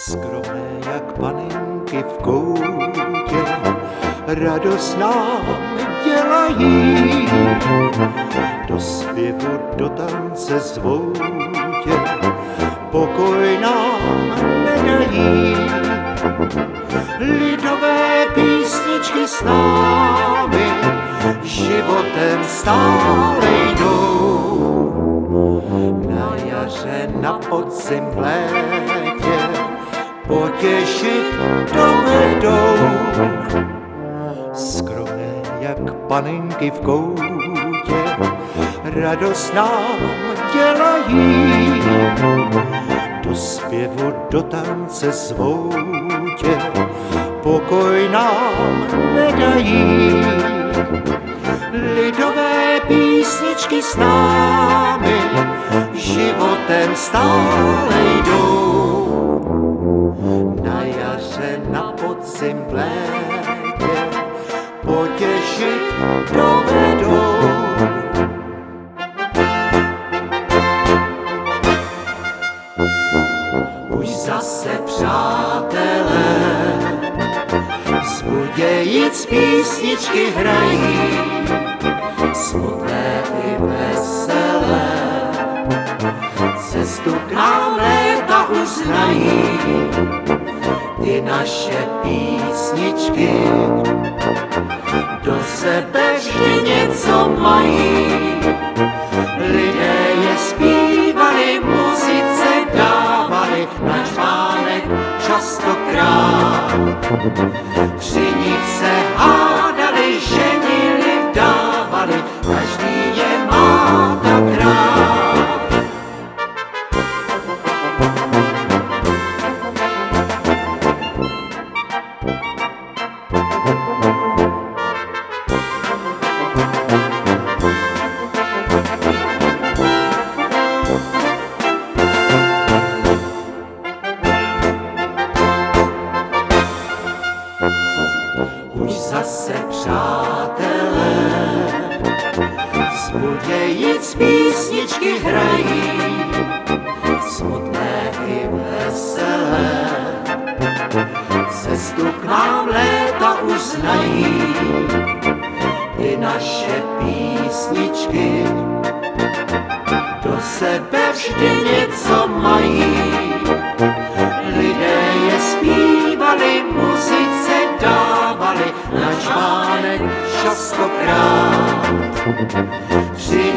Skromné jak panenky v koutě, radost nám dělají. Do zpěvu, do tance zvou tě, pokoj nám nedají. Lidové písničky s námi životem stále jdou. Na jaře, na podzim, v létě potěšit dovedou. Skromné jak panenky v koutě, radost nám dělají. Do zpěvu, do tance zvou tě, pokoj nám nedají. Lidové písničky s námi životem stále jdou. Na jaře, na podzim, v létě potěšit dovedou. Už zase, přátelé, zbudějíc písničky hrají, smutné i veselé, cestu k nám léta už znají. Ty naše písničky do sebe vždy něco mají. Lidé je zpívali, muzice dávali na článek častokrát. Při nich se hádali, ženili, vdávali, každý je má tak rád. Už zase, přátelé, zbudějíc písničky hrají, smutné i veselé, cestu k nám léta už znají. Ty naše písničky do sebe vždy něco mají. Lidé je zpívali, muzice dávali na článek častokrát. Při